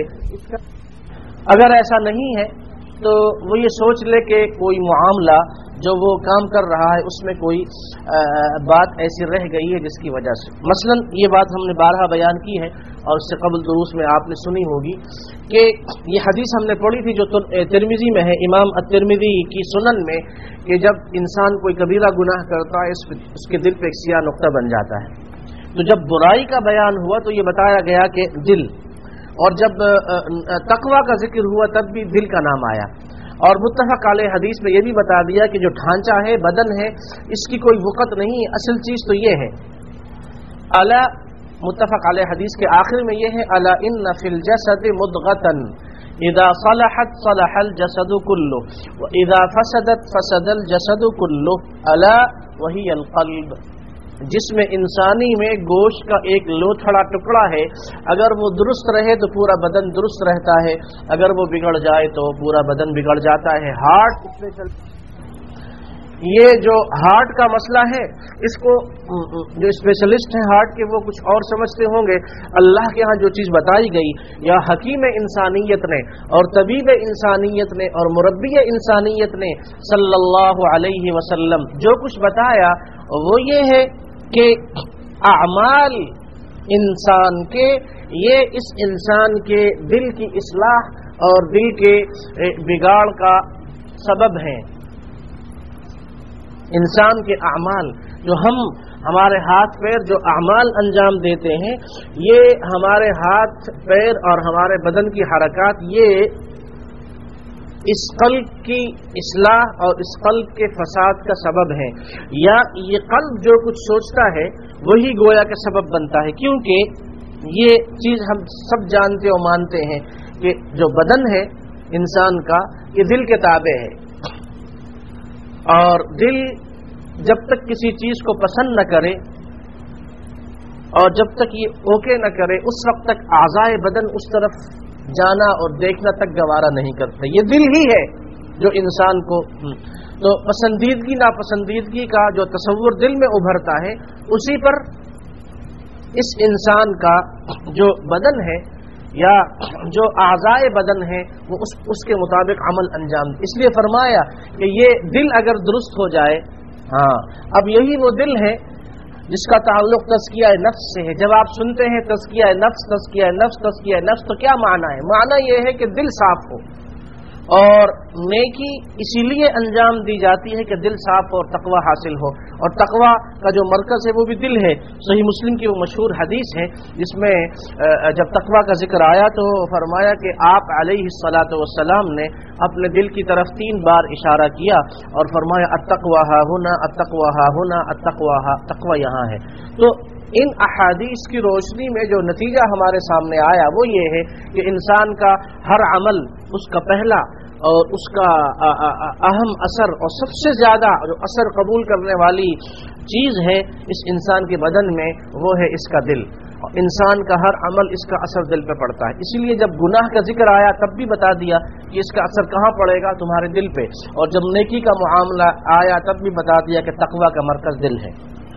[SPEAKER 1] اگر ایسا نہیں ہے تو وہ یہ سوچ لے کہ کوئی معاملہ جو وہ کام کر رہا ہے اس میں کوئی بات ایسی رہ گئی ہے جس کی وجہ سے، مثلا یہ بات ہم نے بارہا بیان کی ہے اور اس سے قبل دروس میں آپ نے سنی ہوگی کہ یہ حدیث ہم نے پڑھی تھی جو ترمذی میں ہے، امام الترمذی کی سنن میں، کہ جب انسان کوئی کبیرہ گناہ کرتا ہے اس کے دل پہ ایک سیاہ نقطہ بن جاتا ہے۔ تو جب برائی کا بیان ہوا تو یہ بتایا گیا کہ دل، اور جب تقویٰ کا ذکر ہوا تب بھی دل کا نام آیا، اور متفق علیہ حدیث میں یہ بھی بتا دیا کہ جو ڈھانچہ ہے، بدن ہے، اس کی کوئی وقت نہیں، اصل چیز تو یہ ہے۔ الا، متفق علیہ حدیث کے آخر میں یہ ہے، الا ان فی الجسد مضغۃ اذا صلحت صلح الجسد كله واذا فسدت فسد الجسد كله الا وهي القلب، جسم انسانی میں گوشت کا ایک لوتھڑا ٹکڑا ہے، اگر وہ درست رہے تو پورا بدن درست رہتا ہے، اگر وہ بگڑ جائے تو پورا بدن بگڑ جاتا ہے۔ ہارٹ اسپیشل، یہ جو ہارٹ کا مسئلہ ہے، اس کو جو اسپیشلسٹ ہیں ہارٹ کے وہ کچھ اور سمجھتے ہوں گے، اللہ کے ہاں جو چیز بتائی گئی یا حکیم انسانیت نے اور طبیب انسانیت نے اور مربی انسانیت نے صلی اللہ علیہ وسلم جو کچھ بتایا وہ یہ ہے کہ اعمال انسان کے، یہ اس انسان کے دل کی اصلاح اور دل کے بگاڑ کا سبب ہیں۔ انسان کے اعمال، جو ہم ہمارے ہاتھ پیر جو اعمال انجام دیتے ہیں، یہ ہمارے ہاتھ پیر اور ہمارے بدن کی حرکات، یہ اس قلب کی اصلاح اور اس قلب کے فساد کا سبب ہے، یا یہ قلب جو کچھ سوچتا ہے وہی گویا کا سبب بنتا ہے، کیونکہ یہ چیز ہم سب جانتے اور مانتے ہیں کہ جو بدن ہے انسان کا، یہ دل کے تابع ہے، اور دل جب تک کسی چیز کو پسند نہ کرے اور جب تک یہ اوکے نہ کرے، اس وقت تک اعضائے بدن اس طرف جانا اور دیکھنا تک گوارا نہیں کرتا۔ یہ دل ہی ہے جو انسان کو، تو پسندیدگی ناپسندیدگی کا جو تصور دل میں ابھرتا ہے، اسی پر اس انسان کا جو بدن ہے یا جو اعضائے بدن ہے وہ اس, اس کے مطابق عمل انجام دے۔ اس لیے فرمایا کہ یہ دل اگر درست ہو جائے، ہاں اب یہی وہ دل ہے جس کا تعلق تزکیہ نفس سے ہے. جب آپ سنتے ہیں تزکیہ نفس تزکیہ نفس تزکیہ نفس تو کیا معنی ہے؟ معنی یہ ہے کہ دل صاف ہو، اور نیکی اسی لیے انجام دی جاتی ہے کہ دل صاف اور تقوی حاصل ہو، اور تقوی کا جو مرکز ہے وہ بھی دل ہے. صحیح مسلم کی وہ مشہور حدیث ہے جس میں جب تقوی کا ذکر آیا تو فرمایا کہ آپ علیہ الصلاۃ والسلام نے اپنے دل کی طرف تین بار اشارہ کیا اور فرمایا التقوی ہا ہونا التقوی ہا ہونا التقوی ہا، تقوی یہاں ہے. تو ان احادیث کی روشنی میں جو نتیجہ ہمارے سامنے آیا وہ یہ ہے کہ انسان کا ہر عمل، اس کا پہلا اور اس کا اہم اثر اور سب سے زیادہ جو اثر قبول کرنے والی چیز ہے اس انسان کے بدن میں وہ ہے اس کا دل. انسان کا ہر عمل اس کا اثر دل پہ پڑتا ہے. اسی لیے جب گناہ کا ذکر آیا تب بھی بتا دیا کہ اس کا اثر کہاں پڑے گا؟ تمہارے دل پہ. اور جب نیکی کا معاملہ آیا تب بھی بتا دیا کہ تقوی کا مرکز دل ہے.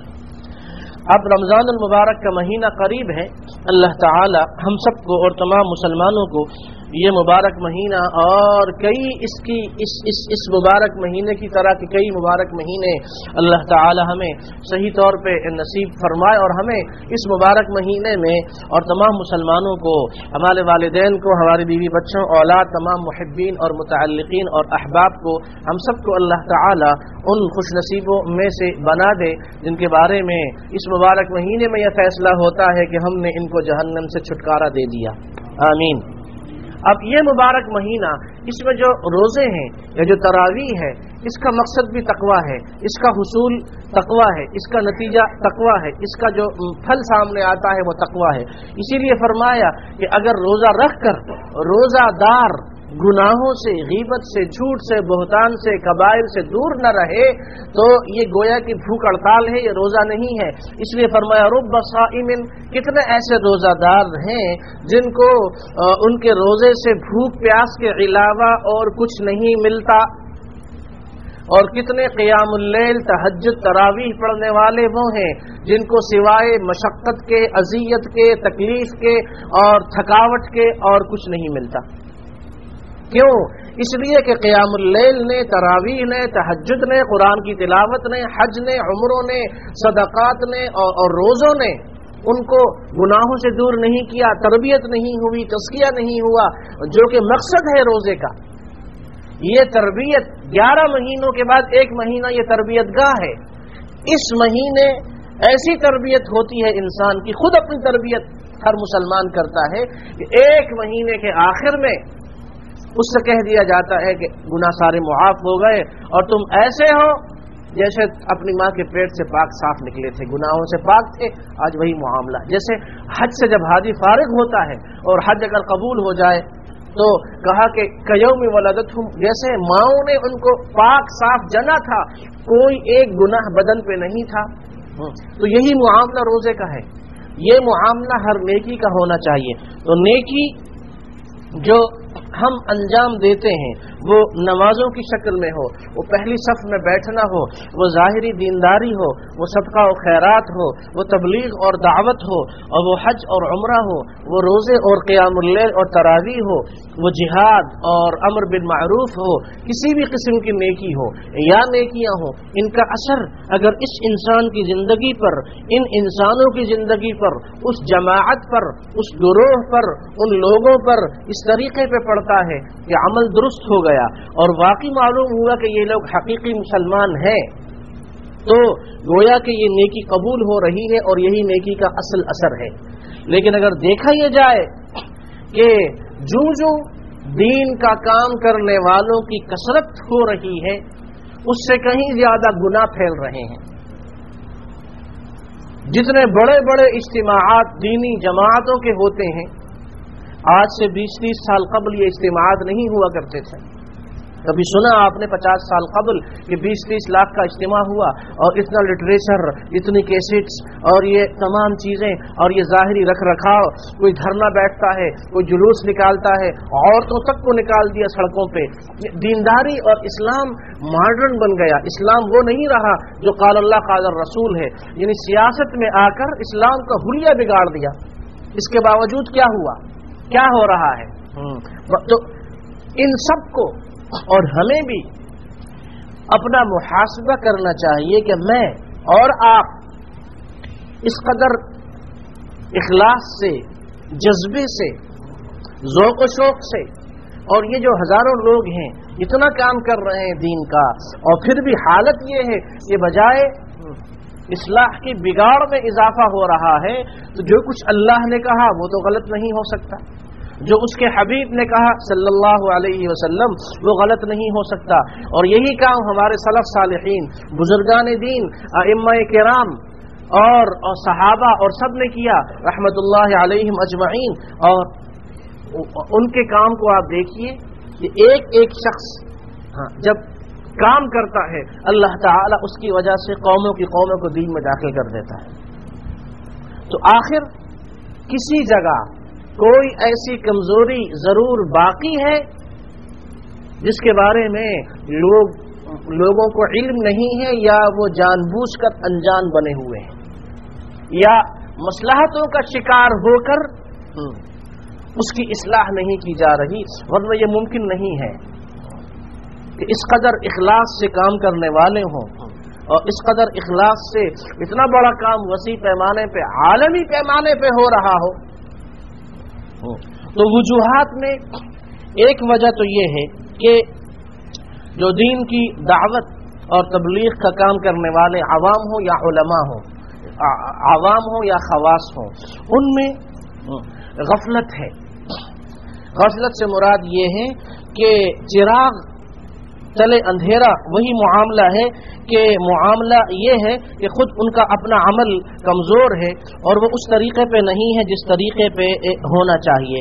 [SPEAKER 1] اب رمضان المبارک کا مہینہ قریب ہے. اللہ تعالی ہم سب کو اور تمام مسلمانوں کو یہ مبارک مہینہ اور کئی اس کی اس اس اس مبارک مہینے کی طرح کے کئی مبارک مہینے اللہ تعالی ہمیں صحیح طور پہ نصیب فرمائے، اور ہمیں اس مبارک مہینے میں اور تمام مسلمانوں کو، ہمارے والدین کو، ہماری بیوی بچوں، اولاد، تمام محبین اور متعلقین اور احباب کو، ہم سب کو اللہ تعالی ان خوش نصیبوں میں سے بنا دے جن کے بارے میں اس مبارک مہینے میں یہ فیصلہ ہوتا ہے کہ ہم نے ان کو جہنم سے چھٹکارا دے دیا. آمین. اب یہ مبارک مہینہ، اس میں جو روزے ہیں یا جو تراویح ہے، اس کا مقصد بھی تقوی ہے، اس کا حصول تقوی ہے، اس کا نتیجہ تقوی ہے، اس کا جو پھل سامنے آتا ہے وہ تقوی ہے. اسی لیے فرمایا کہ اگر روزہ رکھ کر روزہ دار گناہوں سے، غیبت سے، جھوٹ سے، بہتان سے، کبائر سے دور نہ رہے تو یہ گویا کہ بھوک ہڑتال ہے، یہ روزہ نہیں ہے. اس لیے فرمایا رب صائم، کتنے ایسے روزہ دار ہیں جن کو ان کے روزے سے بھوک پیاس کے علاوہ اور کچھ نہیں ملتا، اور کتنے قیام اللیل، تہجد، تراویح پڑھنے والے وہ ہیں جن کو سوائے مشقت کے، اذیت کے، تکلیف کے اور تھکاوٹ کے اور کچھ نہیں ملتا. کیوں؟ اس لیے کہ قیام اللیل نے، تراویح نے، تہجد نے، قرآن کی تلاوت نے، حج نے، عمروں نے، صدقات نے اور, اور روزوں نے ان کو گناہوں سے دور نہیں کیا، تربیت نہیں ہوئی، تزکیہ نہیں ہوا، جو کہ مقصد ہے روزے کا. یہ تربیت گیارہ مہینوں کے بعد ایک مہینہ یہ تربیت گاہ ہے. اس مہینے ایسی تربیت ہوتی ہے انسان کی، خود اپنی تربیت ہر مسلمان کرتا ہے کہ ایک مہینے کے آخر میں اس سے کہہ دیا جاتا ہے کہ گناہ سارے معاف ہو گئے اور تم ایسے ہو جیسے اپنی ماں کے پیٹ سے پاک صاف نکلے تھے، گناہوں سے پاک تھے. آج وہی معاملہ. جیسے حج سے جب حاجی فارغ ہوتا ہے اور حج اگر قبول ہو جائے تو کہا کہ کیوم ولدتہم، جیسے ماؤں نے ان کو پاک صاف جنا تھا، کوئی ایک گناہ بدن پہ نہیں تھا. تو یہی معاملہ روزے کا ہے. یہ معاملہ ہر نیکی کا ہونا چاہیے. تو نیکی جو ہم انجام دیتے ہیں وہ نمازوں کی شکل میں ہو، وہ پہلی صف میں بیٹھنا ہو، وہ ظاہری دینداری ہو، وہ صدقہ و خیرات ہو، وہ تبلیغ اور دعوت ہو، اور وہ حج اور عمرہ ہو، وہ روزے اور قیام اللیل اور تراویح ہو، وہ جہاد اور امر بالمعروف ہو، کسی بھی قسم کی نیکی ہو یا نیکیاں ہوں، ان کا اثر اگر اس انسان کی زندگی پر، ان انسانوں کی زندگی پر، اس جماعت پر، اس گروہ پر، ان لوگوں پر اس طریقے پہ پڑتا ہے کہ عمل درست ہو گیا اور واقعی معلوم ہوا کہ یہ لوگ حقیقی مسلمان ہیں، تو گویا کہ یہ نیکی قبول ہو رہی ہے اور یہی نیکی کا اصل اثر ہے. لیکن اگر دیکھا یہ جائے کہ جو جو دین کا کام کرنے والوں کی کثرت ہو رہی ہے اس سے کہیں زیادہ گناہ پھیل رہے ہیں. جتنے بڑے بڑے اجتماعات دینی جماعتوں کے ہوتے ہیں، آج سے بیس تیس سال قبل یہ اجتماعات نہیں ہوا کرتے تھے. کبھی سنا آپ نے پچاس سال قبل کہ بیس تیس لاکھ کا اجتماع ہوا اور اتنا لٹریچر، اتنی کیسٹس اور یہ تمام چیزیں اور یہ ظاہری رکھ رکھاؤ، کوئی دھرنا بیٹھتا ہے، کوئی جلوس نکالتا ہے، عورتوں تک کو نکال دیا سڑکوں پہ. دینداری اور اسلام ماڈرن بن گیا. اسلام وہ نہیں رہا جو قال اللہ قال الرسول ہے، یعنی سیاست میں آ کر اسلام کا حلیہ بگاڑ دیا. اس کے باوجود کیا ہوا، کیا ہو رہا ہے؟ تو ان سب کو اور ہمیں بھی اپنا محاسبہ کرنا چاہیے کہ میں اور آپ اس قدر اخلاص سے، جذبے سے، ذوق و شوق سے، اور یہ جو ہزاروں لوگ ہیں اتنا کام کر رہے ہیں دین کا، اور پھر بھی حالت یہ ہے کہ بجائے اصلاح کی بگاڑ میں اضافہ ہو رہا ہے، تو جو کچھ اللہ نے کہا وہ تو غلط نہیں ہو سکتا، جو اس کے حبیب نے کہا صلی اللہ علیہ وسلم وہ غلط نہیں ہو سکتا۔ اور یہی کام ہمارے سلف صالحین، بزرگان دین، ائمہ کرام اور اور صحابہ اور سب نے کیا رحمت اللہ علیہم اجمعین۔ اور ان کے کام کو آپ دیکھیے کہ ایک ایک شخص جب کام کرتا ہے اللہ تعالیٰ اس کی وجہ سے قوموں کی قوموں کو دین میں داخل کر دیتا ہے۔ تو آخر کسی جگہ کوئی ایسی کمزوری ضرور باقی ہے جس کے بارے میں لوگ لوگوں کو علم نہیں ہے، یا وہ جان بوجھ کر انجان بنے ہوئے ہیں، یا مصلحتوں کا شکار ہو کر اس کی اصلاح نہیں کی جا رہی، ورنہ یہ ممکن نہیں ہے کہ اس قدر اخلاص سے کام کرنے والے ہوں اور اس قدر اخلاص سے اتنا بڑا کام وسیع پیمانے پہ، عالمی پیمانے پہ ہو رہا ہو۔ تو وجوہات میں ایک وجہ تو یہ ہے کہ جو دین کی دعوت اور تبلیغ کا کام کرنے والے عوام ہوں یا علماء ہوں، عوام ہوں یا خواص ہوں، ان میں غفلت ہے۔ غفلت سے مراد یہ ہے کہ چراغ تلے اندھیرا، وہی معاملہ ہے کہ معاملہ یہ ہے کہ خود ان کا اپنا عمل کمزور ہے اور وہ اس طریقے پہ نہیں ہے جس طریقے پہ ہونا چاہیے۔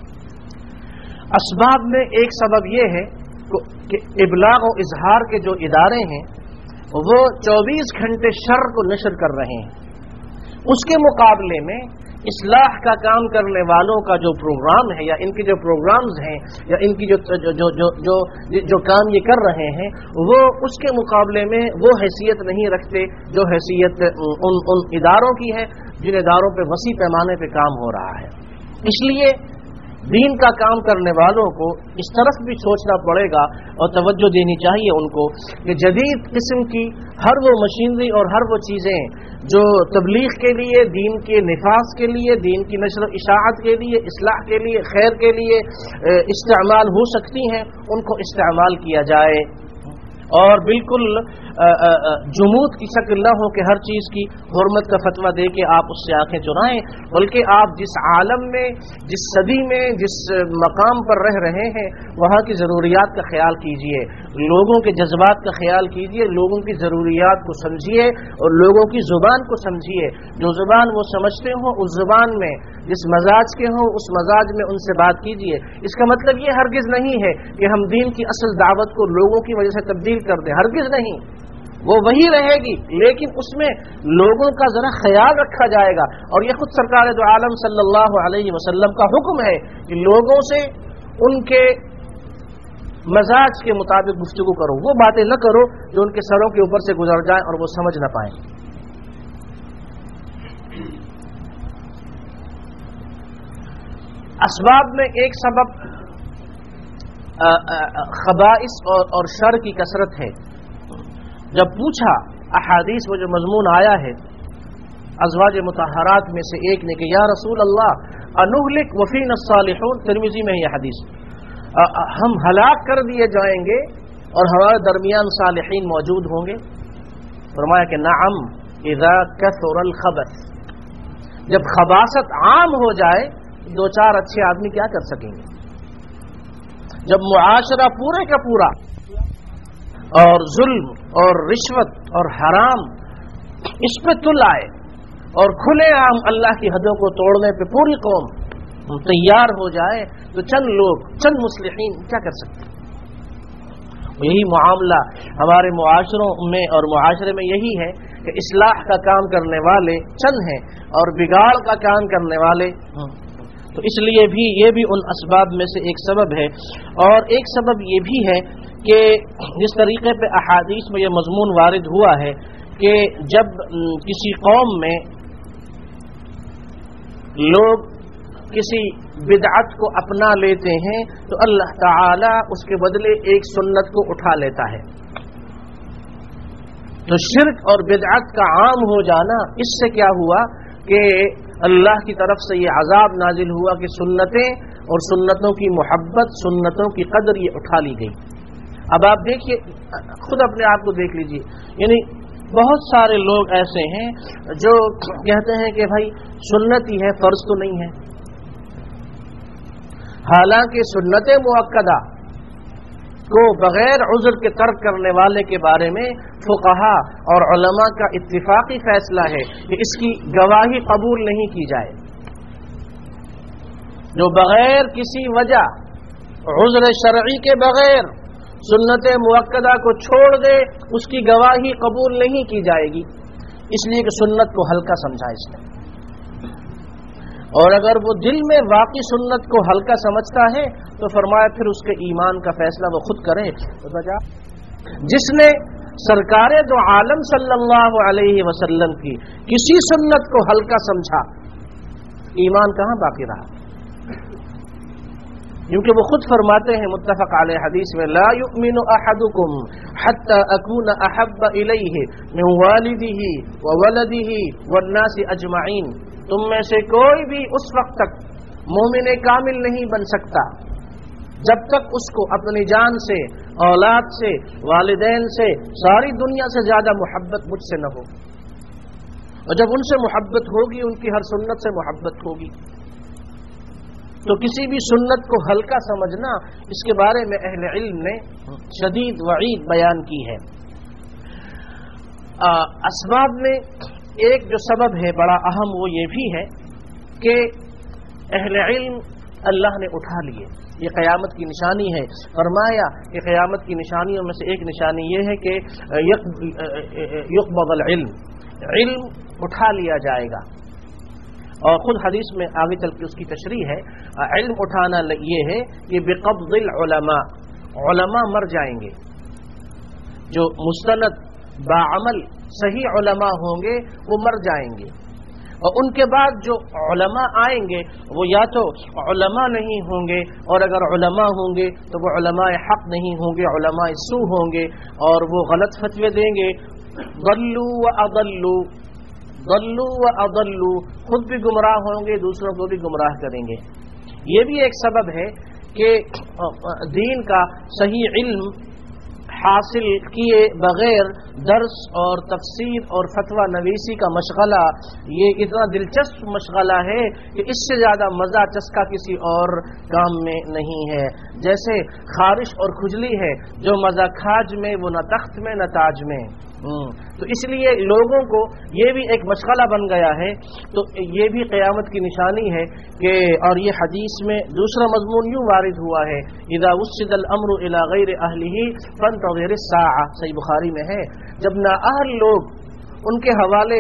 [SPEAKER 1] اسباب میں ایک سبب یہ ہے کہ ابلاغ و اظہار کے جو ادارے ہیں وہ چوبیس گھنٹے شر کو نشر کر رہے ہیں، اس کے مقابلے میں اصلاح کا کام کرنے والوں کا جو پروگرام ہے، یا ان کے جو پروگرامز ہیں، یا ان کی جو جو جو جو جو, جو کام یہ کر رہے ہیں، وہ اس کے مقابلے میں وہ حیثیت نہیں رکھتے جو حیثیت ان ان اداروں کی ہے جن اداروں پہ وسیع پیمانے پہ کام ہو رہا ہے۔ اس لیے دین کا کام کرنے والوں کو اس طرف بھی سوچنا پڑے گا اور توجہ دینی چاہیے ان کو کہ جدید قسم کی ہر وہ مشینری اور ہر وہ چیزیں جو تبلیغ کے لیے، دین کے نفاذ کے لیے، دین کی نشر و اشاعت کے لیے، اصلاح کے لیے، خیر کے لیے استعمال ہو سکتی ہیں، ان کو استعمال کیا جائے، اور بالکل جمود کی شکل نہ ہو کہ ہر چیز کی حرمت کا فتویٰ دے کے آپ اس سے آنکھیں چرائیں، بلکہ آپ جس عالم میں، جس صدی میں، جس مقام پر رہ رہے ہیں وہاں کی ضروریات کا خیال کیجئے، لوگوں کے جذبات کا خیال کیجئے، لوگوں کی ضروریات کو سمجھیے اور لوگوں کی زبان کو سمجھیے، جو زبان وہ سمجھتے ہوں اس زبان میں، جس مزاج کے ہوں اس مزاج میں ان سے بات کیجئے۔ اس کا مطلب یہ ہرگز نہیں ہے کہ ہم دین کی اصل دعوت کو لوگوں کی وجہ سے تبدیل کر دیں، ہرگز نہیں، وہ وہی رہے گی، لیکن اس میں لوگوں کا ذرا خیال رکھا جائے گا۔ اور یہ خود سرکار دو عالم صلی اللہ علیہ وسلم کا حکم ہے کہ لوگوں سے ان کے مزاج کے مطابق گفتگو کرو، وہ باتیں نہ کرو جو ان کے سروں کے اوپر سے گزر جائیں اور وہ سمجھ نہ پائیں۔ اسباب میں ایک سبب خبائث اور شر کی کثرت ہے۔ جب پوچھا احادیث میں جو مضمون آیا ہے ازواج مطہرات میں سے ایک نے کہ یا رسول اللہ انہلک وفینا الصالحون، ترمذی میں یہ حدیث، ہم ہلاک کر دیے جائیں گے اور ہمارے درمیان صالحین موجود ہوں گے؟ فرمایا کہ نعم اذا کثر الخبث، جب خباثت عام ہو جائے دو چار اچھے آدمی کیا کر سکیں گے؟ جب معاشرہ پورے کا پورا اور ظلم اور رشوت اور حرام اس پہ تل آئے اور کھلے عام اللہ کی حدوں کو توڑنے پہ پوری قوم تیار ہو جائے تو چند لوگ، چند مصلحین کیا کر سکتے ہیں؟ یہی معاملہ ہمارے معاشروں میں اور معاشرے میں یہی ہے کہ اصلاح کا کام کرنے والے چند ہیں اور بگاڑ کا کام کرنے والے، تو اس لیے بھی یہ بھی ان اسباب میں سے ایک سبب ہے۔ اور ایک سبب یہ بھی ہے کہ جس طریقے پہ احادیث میں یہ مضمون وارد ہوا ہے کہ جب کسی قوم میں لوگ کسی بدعت کو اپنا لیتے ہیں تو اللہ تعالی اس کے بدلے ایک سنت کو اٹھا لیتا ہے، تو شرک اور بدعت کا عام ہو جانا، اس سے کیا ہوا کہ اللہ کی طرف سے یہ عذاب نازل ہوا کہ سنتیں اور سنتوں کی محبت، سنتوں کی قدر یہ اٹھا لی گئی۔ اب آپ دیکھیے، خود اپنے آپ کو دیکھ لیجئے، یعنی بہت سارے لوگ ایسے ہیں جو کہتے ہیں کہ بھائی سنت ہی ہے، فرض تو نہیں ہے، حالانکہ سنت مؤکدہ کو بغیر عذر کے ترک کرنے والے کے بارے میں فقہا اور علماء کا اتفاقی فیصلہ ہے کہ اس کی گواہی قبول نہیں کی جائے۔ جو بغیر کسی وجہ، عذر شرعی کے بغیر سنت مؤکدہ کو چھوڑ دے، اس کی گواہی قبول نہیں کی جائے گی، اس لیے کہ سنت کو ہلکا سمجھا اس نے۔ اور اگر وہ دل میں واقعی سنت کو ہلکا سمجھتا ہے تو فرمایا پھر اس کے ایمان کا فیصلہ وہ خود کرے۔ جس نے سرکار دو عالم صلی اللہ علیہ وسلم کی کسی سنت کو ہلکا سمجھا، ایمان کہاں باقی رہا؟ کیونکہ وہ خود فرماتے ہیں متفق علیہ حدیث میں، لا یؤمن احدکم حتی اکون احب الیہ من والدہ وولدہ والناس اجمعین، تم میں سے کوئی بھی اس وقت تک مومن کامل نہیں بن سکتا جب تک اس کو اپنی جان سے، اولاد سے، والدین سے، ساری دنیا سے زیادہ محبت مجھ سے نہ ہو۔ اور جب ان سے محبت ہوگی، ان کی ہر سنت سے محبت ہوگی۔ تو کسی بھی سنت کو ہلکا سمجھنا، اس کے بارے میں اہل علم نے شدید وعید بیان کی ہے۔ اسباب میں ایک جو سبب ہے بڑا اہم، وہ یہ بھی ہے کہ اہل علم اللہ نے اٹھا لیے، یہ قیامت کی نشانی ہے۔ فرمایا کہ قیامت کی نشانیوں میں سے ایک نشانی یہ ہے کہ یقبض العلم، علم اٹھا لیا جائے گا۔ اور خود حدیث میں آگے چل کے اس کی تشریح ہے، علم اٹھانا یہ ہے کہ بقبض العلماء، علماء مر جائیں گے، جو مستند باعمل صحیح علماء ہوں گے وہ مر جائیں گے، اور ان کے بعد جو علماء آئیں گے وہ یا تو علماء نہیں ہوں گے، اور اگر علماء ہوں گے تو وہ علماء حق نہیں ہوں گے، علماء سو ہوں گے، اور وہ غلط فتوے دیں گے۔ ضلوا واضلوا، ضلوا واضلوا، خود بھی گمراہ ہوں گے، دوسروں کو بھی گمراہ کریں گے۔ یہ بھی ایک سبب ہے کہ دین کا صحیح علم حاصل کیے بغیر درس اور تفسیر اور فتویٰ نویسی کا مشغلہ یہ اتنا دلچسپ مشغلہ ہے کہ اس سے زیادہ مزہ چسکا کسی اور کام میں نہیں ہے۔ جیسے خارش اور کھجلی ہے، جو مزہ کھاج میں وہ نہ تخت میں نہ تاج میں۔ تو اس لیے لوگوں کو یہ بھی ایک مشغلہ بن گیا ہے۔ تو یہ بھی قیامت کی نشانی ہے کہ، اور یہ حدیث میں دوسرا مضمون یوں وارد ہوا ہے، اذا وسد الامر الى غیر اہلہ فانتظر الساعہ، صحیح بخاری میں ہے، جب نااہل لوگ ان کے حوالے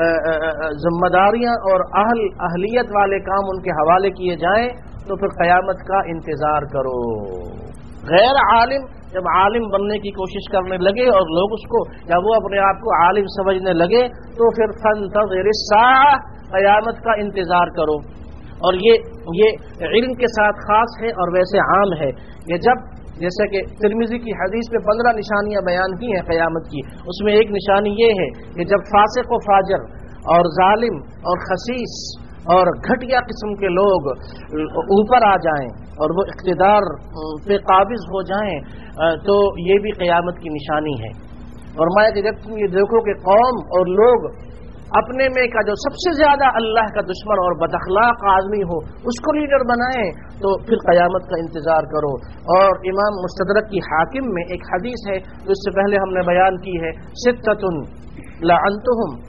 [SPEAKER 1] ذمہ داریاں اور اہل اہلیت والے کام ان کے حوالے کیے جائیں تو پھر قیامت کا انتظار کرو۔ غیر عالم جب عالم بننے کی کوشش کرنے لگے اور لوگ اس کو یا وہ اپنے آپ کو عالم سمجھنے لگے تو پھر فانتظر الساعہ، قیامت کا انتظار کرو۔ اور یہ یہ علم کے ساتھ خاص ہے اور ویسے عام ہے کہ جب، جیسے کہ ترمذی کی حدیث میں پندرہ نشانیاں بیان کی ہیں قیامت کی، اس میں ایک نشانی یہ ہے کہ جب فاسق و فاجر اور ظالم اور خسیس اور گھٹیا قسم کے لوگ اوپر آ جائیں اور وہ اقتدار پہ قابض ہو جائیں تو یہ بھی قیامت کی نشانی ہے۔ فرمایا کہ جب تم یہ دیکھو کہ قوم اور لوگ اپنے میں کا جو سب سے زیادہ اللہ کا دشمن اور بد اخلاق آدمی ہو اس کو لیڈر بنائیں تو پھر قیامت کا انتظار کرو۔ اور امام مستدرک کی حاکم میں ایک حدیث ہے جو اس سے پہلے ہم نے بیان کی ہے، ستۃ لعنتہم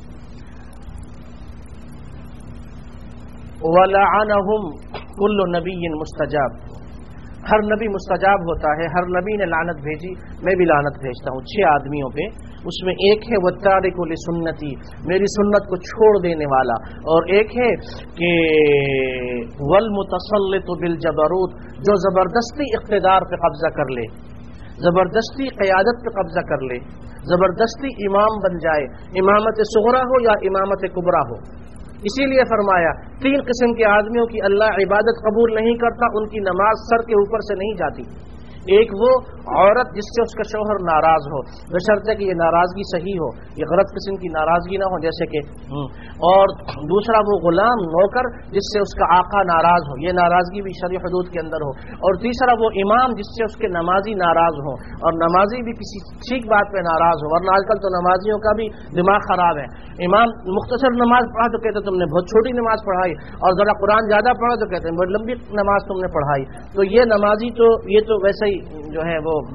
[SPEAKER 1] وَلَعَنَهُمْ كُلُّ نَبِيٍّ مُسْتَجَابٍ، ہر نبی مستجاب ہوتا ہے، ہر نبی نے لعنت بھیجی، میں بھی لعنت بھیجتا ہوں چھ آدمیوں پہ۔ اس میں ایک ہے وَالتَّارِكُ لِسُنَّتِي، میری سنت کو چھوڑ دینے والا، اور ایک ہے کہ وَالْمُتَسَلِّطُ بِالْجَبَرُوتِ، جو زبردستی اقتدار پہ قبضہ کر لے، زبردستی قیادت پہ قبضہ کر لے، زبردستی امام بن جائے، امامت صغرا ہو یا امامت کبرا ہو۔ اسی لیے فرمایا تین قسم کے آدمیوں کی اللہ عبادت قبول نہیں کرتا، ان کی نماز سر کے اوپر سے نہیں جاتی۔ ایک وہ عورت جس سے اس کا شوہر ناراض ہو، بشرطے کہ یہ ناراضگی صحیح ہو، یہ غلط قسم کی ناراضگی نہ ہو، جیسے کہ اور دوسرا وہ غلام نوکر جس سے اس کا آقا ناراض ہو، یہ ناراضگی بھی شرعی حدود کے اندر ہو، اور تیسرا وہ امام جس سے اس کے نمازی ناراض ہو، اور نمازی بھی کسی ٹھیک بات پہ ناراض ہو، ورنہ آج کل تو نمازیوں کا بھی دماغ خراب ہے، امام مختصر نماز پڑھا تو کہتے تم نے بہت چھوٹی نماز پڑھائی، اور ذرا قرآن زیادہ پڑھا تو کہتے ہیں بہت لمبی نماز تم نے پڑھائی، تو یہ نمازی تو یہ تو ویسے ہی جو ہے وہ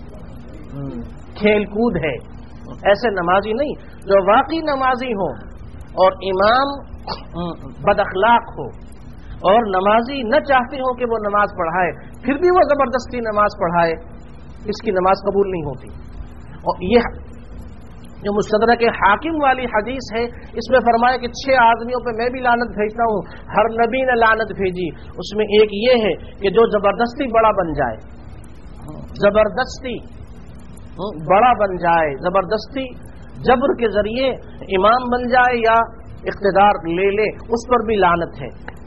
[SPEAKER 1] کھیل کود ہے، ایسے نمازی نہیں، جو واقعی نمازی ہو اور امام بد اخلاق ہو اور نمازی نہ چاہتے ہو کہ وہ نماز پڑھائے پھر بھی وہ زبردستی نماز پڑھائے، اس کی نماز قبول نہیں ہوتی۔ اور یہ جو مستدرک حاکم والی حدیث ہے، اس میں فرمایا کہ چھ آدمیوں پہ میں بھی لعنت بھیجتا ہوں، ہر نبی نے لعنت بھیجی، اس میں ایک یہ ہے کہ جو زبردستی بڑا بن جائے، زبردستی بڑا بن جائے، زبردستی جبر کے ذریعے امام بن جائے یا اقتدار لے لے، اس پر بھی لعنت ہے۔